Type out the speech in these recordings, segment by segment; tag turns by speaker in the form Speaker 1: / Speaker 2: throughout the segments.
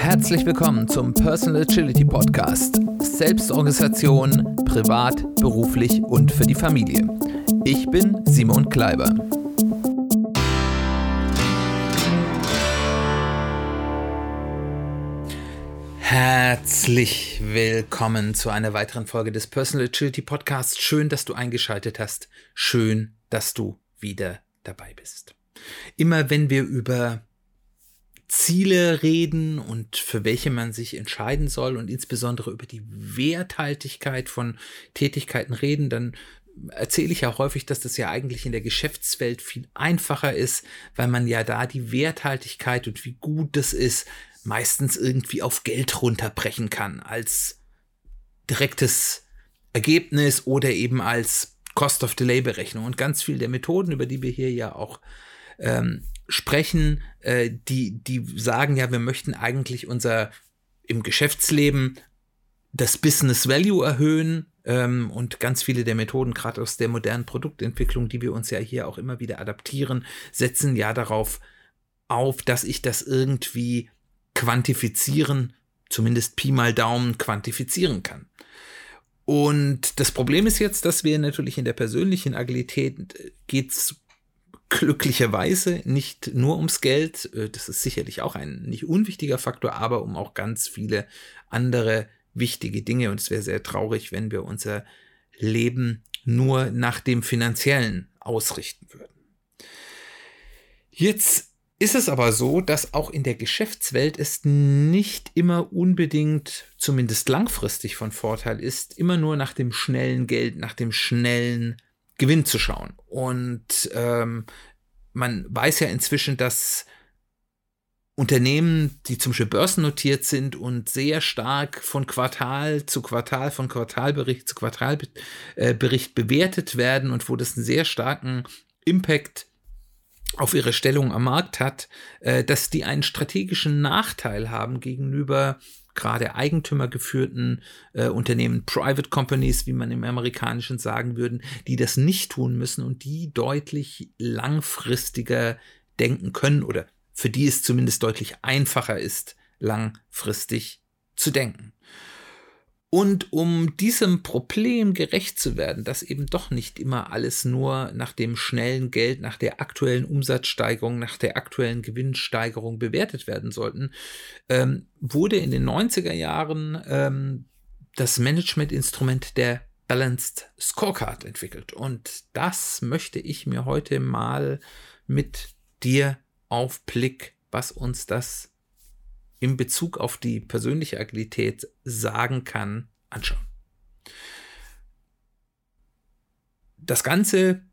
Speaker 1: Herzlich willkommen zum Personal Agility Podcast. Selbstorganisation, privat, beruflich und für die Familie. Ich bin Simon Kleiber. Herzlich willkommen zu einer weiteren Folge des Personal Agility Podcasts. Schön, dass du eingeschaltet hast. Schön, dass du wieder dabei bist. Immer wenn wir über Ziele reden und für welche man sich entscheiden soll und insbesondere über die Werthaltigkeit von Tätigkeiten reden, dann erzähle ich ja häufig, dass das ja eigentlich in der Geschäftswelt viel einfacher ist, weil man ja da die Werthaltigkeit und wie gut das ist, meistens irgendwie auf Geld runterbrechen kann, als direktes Ergebnis oder eben als Cost-of-Delay-Berechnung. Und ganz viel der Methoden, über die wir hier ja auch sprechen, die sagen ja, wir möchten eigentlich im Geschäftsleben das Business Value erhöhen, und ganz viele der Methoden, gerade aus der modernen Produktentwicklung, die wir uns ja hier auch immer wieder adaptieren, setzen ja darauf auf, dass ich das irgendwie quantifizieren, zumindest Pi mal Daumen quantifizieren kann. Und das Problem ist jetzt, dass wir natürlich in der persönlichen Agilität geht's glücklicherweise nicht nur ums Geld, das ist sicherlich auch ein nicht unwichtiger Faktor, aber um auch ganz viele andere wichtige Dinge. Und es wäre sehr traurig, wenn wir unser Leben nur nach dem Finanziellen ausrichten würden. Jetzt ist es aber so, dass auch in der Geschäftswelt es nicht immer unbedingt, zumindest langfristig von Vorteil ist, immer nur nach dem schnellen Geld, nach dem schnellen Gewinn zu schauen. Und man weiß ja inzwischen, dass Unternehmen, die zum Beispiel börsennotiert sind und sehr stark von Quartal zu Quartal, von Quartalbericht zu Quartalbericht bewertet werden und wo das einen sehr starken Impact auf ihre Stellung am Markt hat, dass die einen strategischen Nachteil haben gegenüber gerade eigentümergeführten Unternehmen, Private Companies, wie man im Amerikanischen sagen würde, die das nicht tun müssen und die deutlich langfristiger denken können oder für die es zumindest deutlich einfacher ist, langfristig zu denken. Und um diesem Problem gerecht zu werden, dass eben doch nicht immer alles nur nach dem schnellen Geld, nach der aktuellen Umsatzsteigerung, nach der aktuellen Gewinnsteigerung bewertet werden sollten, wurde in den 90er Jahren das Managementinstrument der Balanced Scorecard entwickelt. Und das möchte ich mir heute mal mit dir auf Blick, was uns das in Bezug auf die persönliche Agilität sagen kann, anschauen. Das Ganze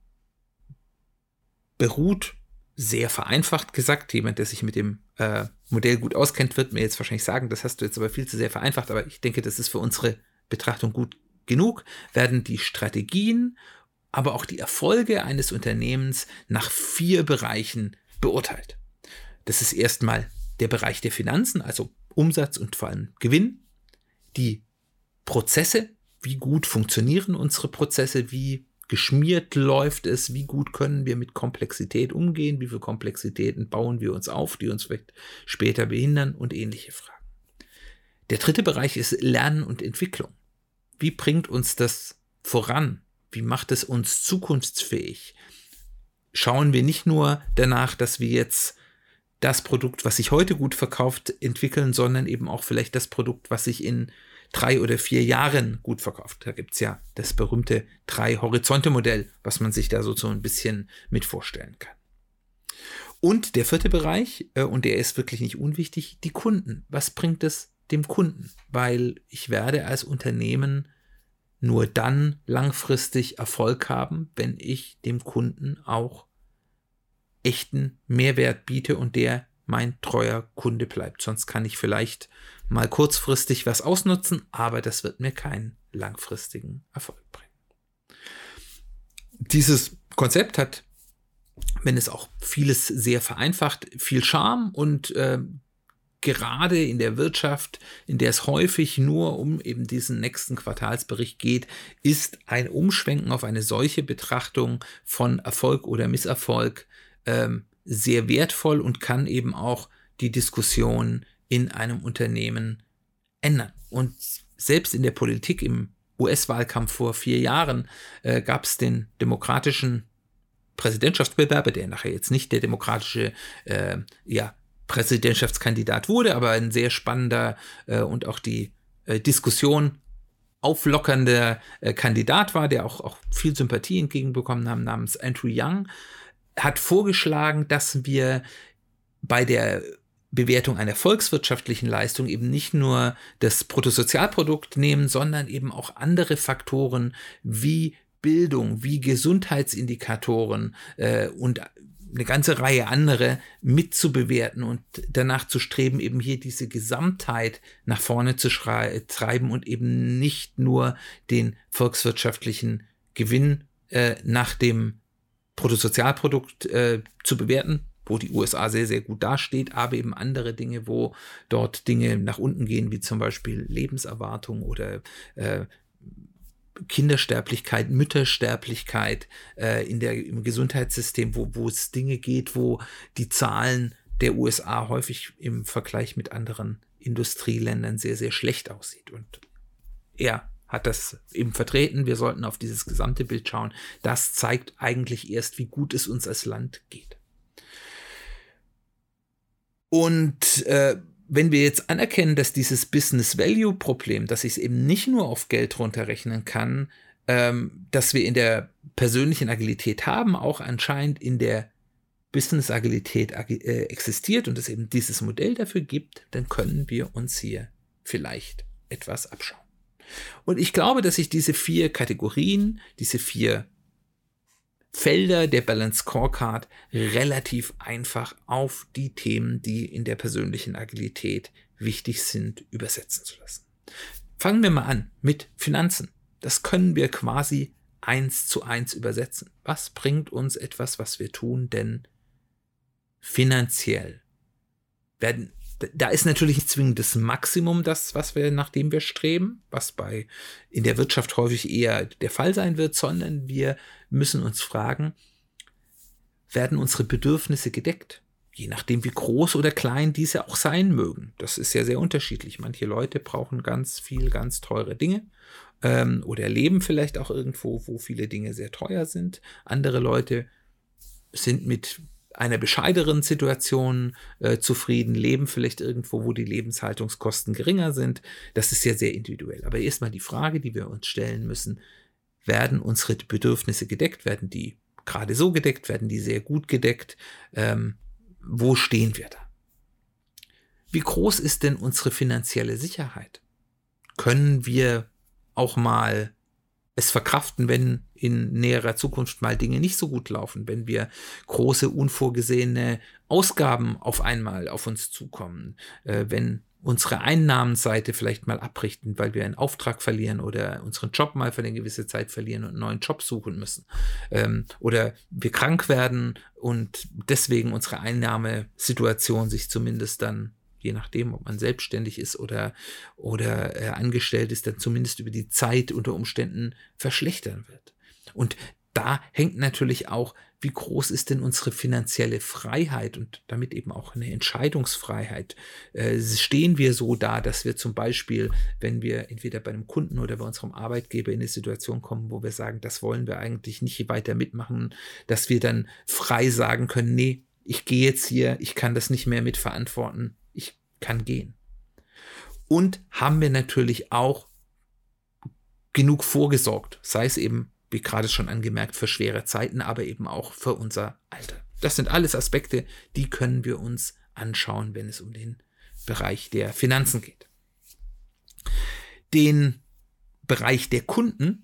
Speaker 1: beruht, sehr vereinfacht gesagt, jemand, der sich mit dem Modell gut auskennt, wird mir jetzt wahrscheinlich sagen, das hast du jetzt aber viel zu sehr vereinfacht, aber ich denke, das ist für unsere Betrachtung gut genug, werden die Strategien, aber auch die Erfolge eines Unternehmens nach 4 Bereichen beurteilt. Das ist erstmal der Bereich der Finanzen, also Umsatz und vor allem Gewinn, die Prozesse, wie gut funktionieren unsere Prozesse, wie geschmiert läuft es, wie gut können wir mit Komplexität umgehen, wie viele Komplexitäten bauen wir uns auf, die uns vielleicht später behindern und ähnliche Fragen. Der dritte Bereich ist Lernen und Entwicklung. Wie bringt uns das voran? Wie macht es uns zukunftsfähig? Schauen wir nicht nur danach, dass wir jetzt das Produkt, was sich heute gut verkauft, entwickeln, sondern eben auch vielleicht das Produkt, was sich in 3 oder 4 Jahren gut verkauft. Da gibt es ja das berühmte 3-Horizonte-Modell, was man sich da so ein bisschen mit vorstellen kann. Und der vierte Bereich, und der ist wirklich nicht unwichtig, die Kunden. Was bringt es dem Kunden? Weil ich werde als Unternehmen nur dann langfristig Erfolg haben, wenn ich dem Kunden auch echten Mehrwert biete und der mein treuer Kunde bleibt. Sonst kann ich vielleicht mal kurzfristig was ausnutzen, aber das wird mir keinen langfristigen Erfolg bringen. Dieses Konzept hat, wenn es auch vieles sehr vereinfacht, viel Charme und gerade in der Wirtschaft, in der es häufig nur um eben diesen nächsten Quartalsbericht geht, ist ein Umschwenken auf eine solche Betrachtung von Erfolg oder Misserfolg sehr wertvoll und kann eben auch die Diskussion in einem Unternehmen ändern. Und selbst in der Politik, im US-Wahlkampf vor 4 Jahren, gab es den demokratischen Präsidentschaftsbewerber, der nachher jetzt nicht der demokratische Präsidentschaftskandidat wurde, aber ein sehr spannender und auch die Diskussion auflockernder Kandidat war, der auch viel Sympathie entgegenbekommen haben, namens Andrew Young, hat vorgeschlagen, dass wir bei der Bewertung einer volkswirtschaftlichen Leistung eben nicht nur das Bruttosozialprodukt nehmen, sondern eben auch andere Faktoren wie Bildung, wie Gesundheitsindikatoren und eine ganze Reihe andere mitzubewerten und danach zu streben, eben hier diese Gesamtheit nach vorne zu treiben und eben nicht nur den volkswirtschaftlichen Gewinn nach dem Bruttosozialprodukt zu bewerten, wo die USA sehr, sehr gut dasteht, aber eben andere Dinge, wo dort Dinge nach unten gehen, wie zum Beispiel Lebenserwartung oder Kindersterblichkeit, Müttersterblichkeit im Gesundheitssystem, wo es Dinge geht, wo die Zahlen der USA häufig im Vergleich mit anderen Industrieländern sehr, sehr schlecht aussieht. Und er hat das eben vertreten. Wir sollten auf dieses gesamte Bild schauen. Das zeigt eigentlich erst, wie gut es uns als Land geht. Und wenn wir jetzt anerkennen, dass dieses Business-Value-Problem, dass ich es eben nicht nur auf Geld runterrechnen kann, dass wir in der persönlichen Agilität haben, auch anscheinend in der Business-Agilität existiert und es eben dieses Modell dafür gibt, dann können wir uns hier vielleicht etwas abschauen. Und ich glaube, dass sich diese 4 Kategorien, diese 4 Felder der Balanced Scorecard relativ einfach auf die Themen, die in der persönlichen Agilität wichtig sind, übersetzen zu lassen. Fangen wir mal an mit Finanzen. Das können wir quasi 1:1 übersetzen. Was bringt uns etwas, was wir tun, denn finanziell? Da ist natürlich nicht zwingend das Maximum das, nach dem wir streben, was in der Wirtschaft häufig eher der Fall sein wird, sondern wir müssen uns fragen, werden unsere Bedürfnisse gedeckt? Je nachdem, wie groß oder klein diese auch sein mögen. Das ist ja sehr unterschiedlich. Manche Leute brauchen ganz viel, ganz teure Dinge oder leben vielleicht auch irgendwo, wo viele Dinge sehr teuer sind. Andere Leute sind mit einer bescheideren Situation zufrieden, leben vielleicht irgendwo, wo die Lebenshaltungskosten geringer sind. Das ist ja sehr individuell. Aber erstmal die Frage, die wir uns stellen müssen, werden unsere Bedürfnisse gedeckt? Werden die gerade so gedeckt? Werden die sehr gut gedeckt? Wo stehen wir da? Wie groß ist denn unsere finanzielle Sicherheit? Können wir auch mal es verkraften, wenn in näherer Zukunft mal Dinge nicht so gut laufen, wenn wir große, unvorgesehene Ausgaben auf einmal auf uns zukommen, wenn unsere Einnahmenseite vielleicht mal abbricht, weil wir einen Auftrag verlieren oder unseren Job mal für eine gewisse Zeit verlieren und einen neuen Job suchen müssen, oder wir krank werden und deswegen unsere Einnahmesituation sich zumindest dann, je nachdem, ob man selbstständig ist oder angestellt ist, dann zumindest über die Zeit unter Umständen verschlechtern wird. Und da hängt natürlich auch, wie groß ist denn unsere finanzielle Freiheit und damit eben auch eine Entscheidungsfreiheit. Stehen wir so da, dass wir zum Beispiel, wenn wir entweder bei einem Kunden oder bei unserem Arbeitgeber in eine Situation kommen, wo wir sagen, das wollen wir eigentlich nicht weiter mitmachen, dass wir dann frei sagen können, nee, ich gehe jetzt hier, ich kann das nicht mehr mitverantworten, ich kann gehen. Und haben wir natürlich auch genug vorgesorgt, sei es eben, wie gerade schon angemerkt, für schwere Zeiten, aber eben auch für unser Alter. Das sind alles Aspekte, die können wir uns anschauen, wenn es um den Bereich der Finanzen geht. Den Bereich der Kunden,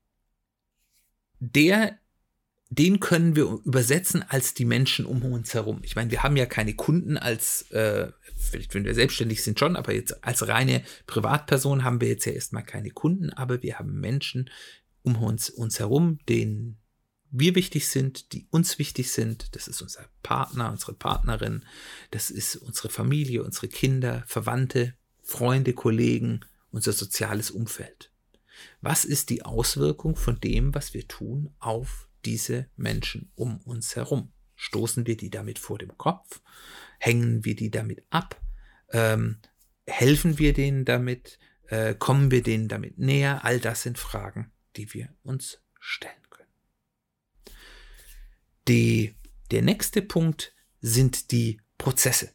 Speaker 1: den können wir übersetzen als die Menschen um uns herum. Ich meine, wir haben ja keine Kunden vielleicht wenn wir selbstständig sind schon, aber jetzt als reine Privatperson haben wir jetzt ja erstmal keine Kunden, aber wir haben Menschen um uns herum, denen wir wichtig sind, die uns wichtig sind. Das ist unser Partner, unsere Partnerin, das ist unsere Familie, unsere Kinder, Verwandte, Freunde, Kollegen, unser soziales Umfeld. Was ist die Auswirkung von dem, was wir tun, auf diese Menschen um uns herum? Stoßen wir die damit vor dem Kopf? Hängen wir die damit ab? Helfen wir denen damit? Kommen wir denen damit näher? All das sind Fragen, die wir uns stellen können. Der nächste Punkt sind die Prozesse.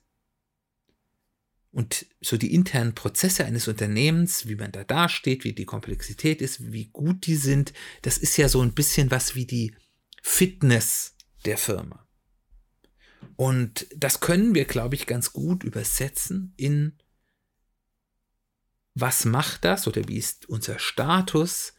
Speaker 1: Und so die internen Prozesse eines Unternehmens, wie man da dasteht, wie die Komplexität ist, wie gut die sind, das ist ja so ein bisschen was wie die Fitness der Firma. Und das können wir, glaube ich, ganz gut übersetzen in was macht das oder wie ist unser Status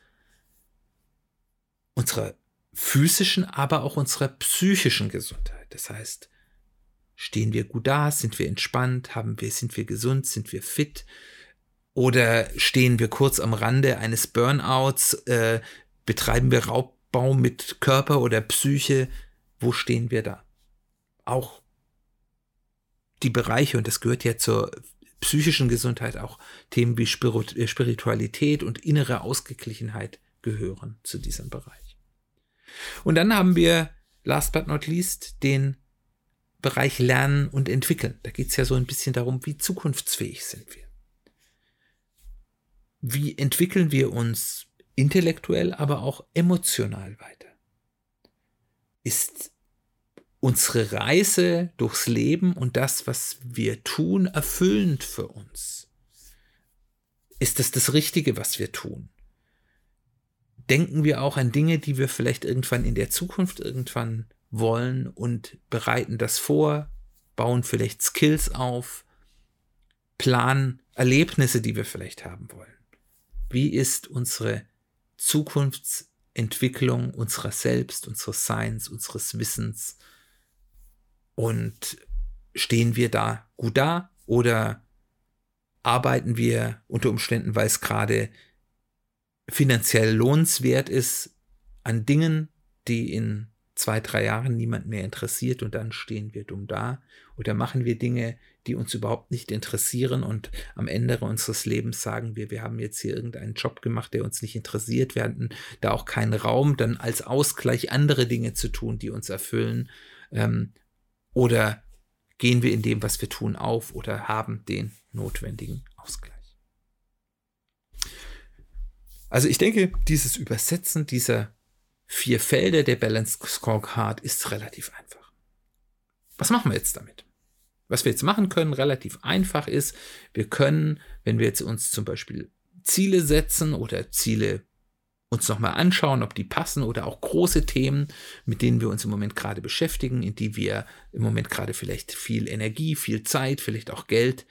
Speaker 1: unserer physischen, aber auch unserer psychischen Gesundheit. Das heißt, stehen wir gut da, sind wir entspannt, sind wir gesund, sind wir fit oder stehen wir kurz am Rande eines Burnouts, betreiben wir Raubbau mit Körper oder Psyche, wo stehen wir da? Auch die Bereiche, und das gehört ja zur psychischen Gesundheit, auch Themen wie Spiritualität und innere Ausgeglichenheit gehören zu diesem Bereich. Und dann haben wir, last but not least, den Bereich Lernen und Entwickeln. Da geht es ja so ein bisschen darum, wie zukunftsfähig sind wir. Wie entwickeln wir uns intellektuell, aber auch emotional weiter? Ist unsere Reise durchs Leben und das, was wir tun, erfüllend für uns? Ist das Richtige, was wir tun? Denken wir auch an Dinge, die wir vielleicht irgendwann in der Zukunft wollen und bereiten das vor, bauen vielleicht Skills auf, planen Erlebnisse, die wir vielleicht haben wollen? Wie ist unsere Zukunftsentwicklung unserer selbst, unseres Seins, unseres Wissens? Und stehen wir da gut da oder arbeiten wir unter Umständen, weil es gerade finanziell lohnenswert ist, an Dingen, die in 2-3 Jahren niemand mehr interessiert, und dann stehen wir dumm da? Oder machen wir Dinge, die uns überhaupt nicht interessieren, und am Ende unseres Lebens sagen wir haben jetzt hier irgendeinen Job gemacht, der uns nicht interessiert, wir hatten da auch keinen Raum, dann als Ausgleich andere Dinge zu tun, die uns erfüllen, oder gehen wir in dem, was wir tun, auf oder haben den notwendigen Ausgleich? Also ich denke, dieses Übersetzen dieser 4 Felder der Balanced Scorecard ist relativ einfach. Was machen wir jetzt damit? Was wir jetzt machen können, relativ einfach ist, wir können, wenn wir jetzt uns zum Beispiel Ziele setzen oder Ziele uns nochmal anschauen, ob die passen, oder auch große Themen, mit denen wir uns im Moment gerade beschäftigen, in die wir im Moment gerade vielleicht viel Energie, viel Zeit, vielleicht auch Geld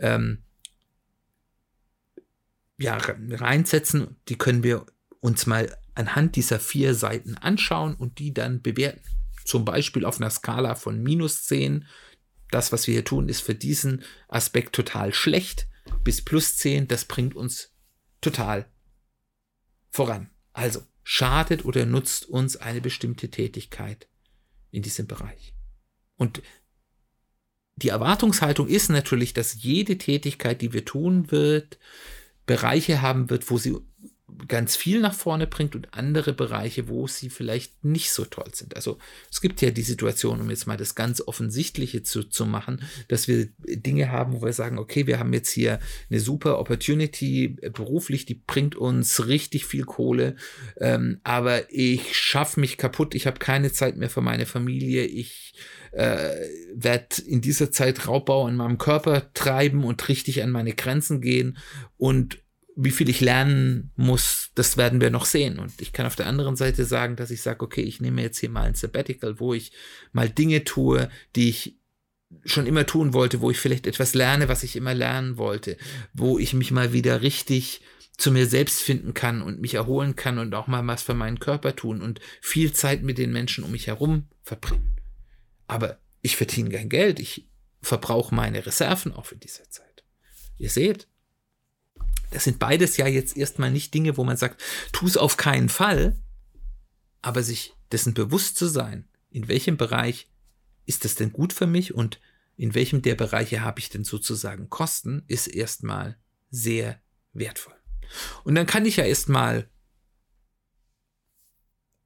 Speaker 1: reinsetzen, die können wir uns mal anhand dieser 4 Seiten anschauen und die dann bewerten. Zum Beispiel auf einer Skala von -10. Das, was wir hier tun, ist für diesen Aspekt total schlecht, bis +10. Das bringt uns total voran. Also schadet oder nutzt uns eine bestimmte Tätigkeit in diesem Bereich. Und die Erwartungshaltung ist natürlich, dass jede Tätigkeit, die wir tun wird, Bereiche haben wird, wo sie ganz viel nach vorne bringt und andere Bereiche, wo sie vielleicht nicht so toll sind. Also es gibt ja die Situation, um jetzt mal das ganz Offensichtliche zu machen, dass wir Dinge haben, wo wir sagen, okay, wir haben jetzt hier eine super Opportunity beruflich, die bringt uns richtig viel Kohle, aber ich schaffe mich kaputt, ich habe keine Zeit mehr für meine Familie, ich werde in dieser Zeit Raubbau an meinem Körper treiben und richtig an meine Grenzen gehen, und wie viel ich lernen muss, das werden wir noch sehen. Und ich kann auf der anderen Seite sagen, dass ich sage, okay, ich nehme jetzt hier mal ein Sabbatical, wo ich mal Dinge tue, die ich schon immer tun wollte, wo ich vielleicht etwas lerne, was ich immer lernen wollte, wo ich mich mal wieder richtig zu mir selbst finden kann und mich erholen kann und auch mal was für meinen Körper tun und viel Zeit mit den Menschen um mich herum verbringen. Aber ich verdiene kein Geld, ich verbrauche meine Reserven auch in dieser Zeit. Ihr seht, das sind beides ja jetzt erstmal nicht Dinge, wo man sagt, tu es auf keinen Fall, aber sich dessen bewusst zu sein, in welchem Bereich ist das denn gut für mich und in welchem der Bereiche habe ich denn sozusagen Kosten, ist erstmal sehr wertvoll. Und dann kann ich ja erstmal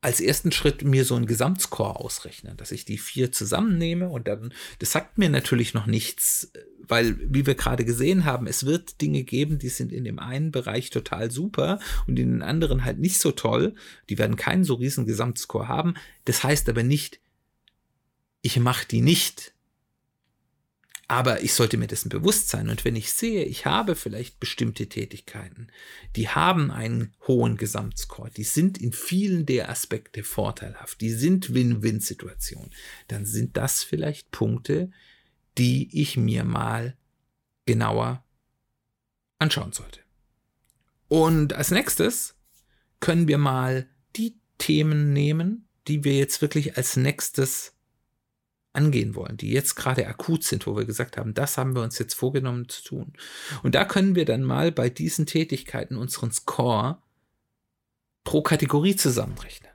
Speaker 1: als ersten Schritt mir so einen Gesamtscore ausrechnen, dass ich die 4 zusammennehme und dann, das sagt mir natürlich noch nichts, weil, wie wir gerade gesehen haben, es wird Dinge geben, die sind in dem einen Bereich total super und in den anderen halt nicht so toll. Die werden keinen so riesen Gesamtscore haben. Das heißt aber nicht, ich mache die nicht. Aber ich sollte mir dessen bewusst sein. Und wenn ich sehe, ich habe vielleicht bestimmte Tätigkeiten, die haben einen hohen Gesamtscore, die sind in vielen der Aspekte vorteilhaft, die sind Win-Win-Situationen, dann sind das vielleicht Punkte, die ich mir mal genauer anschauen sollte. Und als nächstes können wir mal die Themen nehmen, die wir jetzt wirklich als nächstes angehen wollen, die jetzt gerade akut sind, wo wir gesagt haben, das haben wir uns jetzt vorgenommen zu tun. Und da können wir dann mal bei diesen Tätigkeiten unseren Score pro Kategorie zusammenrechnen.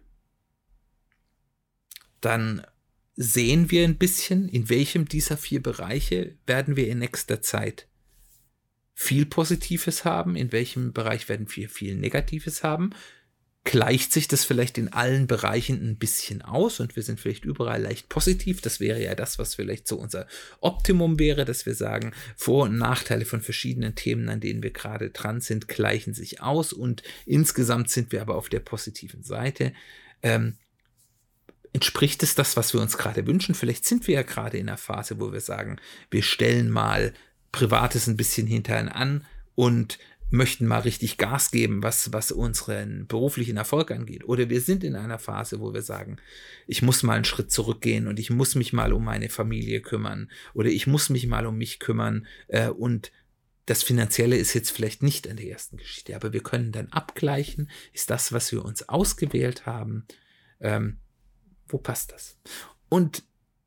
Speaker 1: Dann sehen wir ein bisschen, in welchem dieser 4 Bereiche werden wir in nächster Zeit viel Positives haben, in welchem Bereich werden wir viel Negatives haben. Gleicht sich das vielleicht in allen Bereichen ein bisschen aus und wir sind vielleicht überall leicht positiv. Das wäre ja das, was vielleicht so unser Optimum wäre, dass wir sagen, Vor- und Nachteile von verschiedenen Themen, an denen wir gerade dran sind, gleichen sich aus und insgesamt sind wir aber auf der positiven Seite. Entspricht es das, was wir uns gerade wünschen? Vielleicht sind wir ja gerade in einer Phase, wo wir sagen, wir stellen mal Privates ein bisschen hinterher an und möchten mal richtig Gas geben, was unseren beruflichen Erfolg angeht. Oder wir sind in einer Phase, wo wir sagen, ich muss mal einen Schritt zurückgehen und ich muss mich mal um meine Familie kümmern oder ich muss mich mal um mich kümmern und das Finanzielle ist jetzt vielleicht nicht an der ersten Geschichte, aber wir können dann abgleichen, ist das, was wir uns ausgewählt haben, wo passt das? Und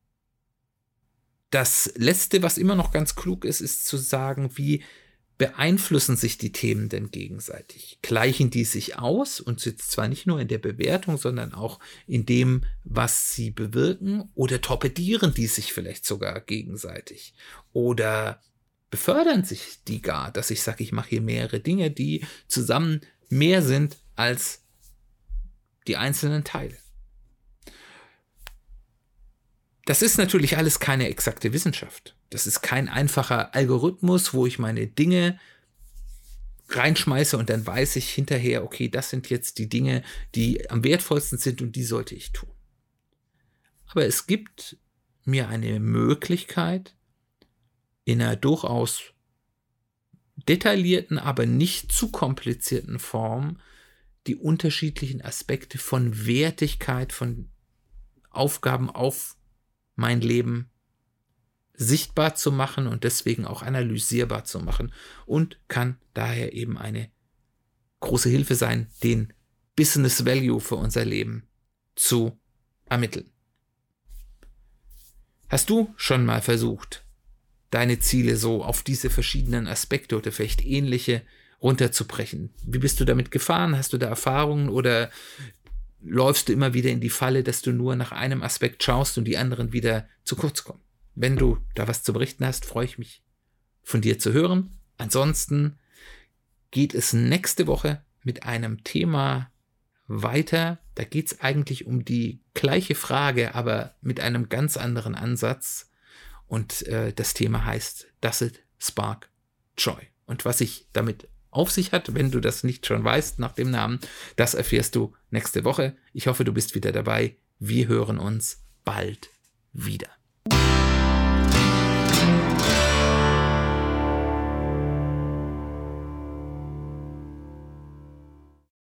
Speaker 1: das Letzte, was immer noch ganz klug ist, ist zu sagen, wie beeinflussen sich die Themen denn gegenseitig? Gleichen die sich aus und sind zwar nicht nur in der Bewertung, sondern auch in dem, was sie bewirken, oder torpedieren die sich vielleicht sogar gegenseitig? Oder befördern sich die gar, dass ich sage, ich mache hier mehrere Dinge, die zusammen mehr sind als die einzelnen Teile? Das ist natürlich alles keine exakte Wissenschaft. Das ist kein einfacher Algorithmus, wo ich meine Dinge reinschmeiße und dann weiß ich hinterher, okay, das sind jetzt die Dinge, die am wertvollsten sind und die sollte ich tun. Aber es gibt mir eine Möglichkeit, in einer durchaus detaillierten, aber nicht zu komplizierten Form die unterschiedlichen Aspekte von Wertigkeit, von Aufgaben auf mein Leben sichtbar zu machen und deswegen auch analysierbar zu machen und kann daher eben eine große Hilfe sein, den Business Value für unser Leben zu ermitteln. Hast du schon mal versucht, deine Ziele so auf diese verschiedenen Aspekte oder vielleicht ähnliche runterzubrechen? Wie bist du damit gefahren? Hast du da Erfahrungen oder läufst du immer wieder in die Falle, dass du nur nach einem Aspekt schaust und die anderen wieder zu kurz kommen? Wenn du da was zu berichten hast, freue ich mich, von dir zu hören. Ansonsten geht es nächste Woche mit einem Thema weiter. Da geht es eigentlich um die gleiche Frage, aber mit einem ganz anderen Ansatz. Und das Thema heißt, Does it spark joy? Und was sich damit auf sich hat, wenn du das nicht schon weißt nach dem Namen, das erfährst du nächste Woche. Ich hoffe, du bist wieder dabei. Wir hören uns bald wieder.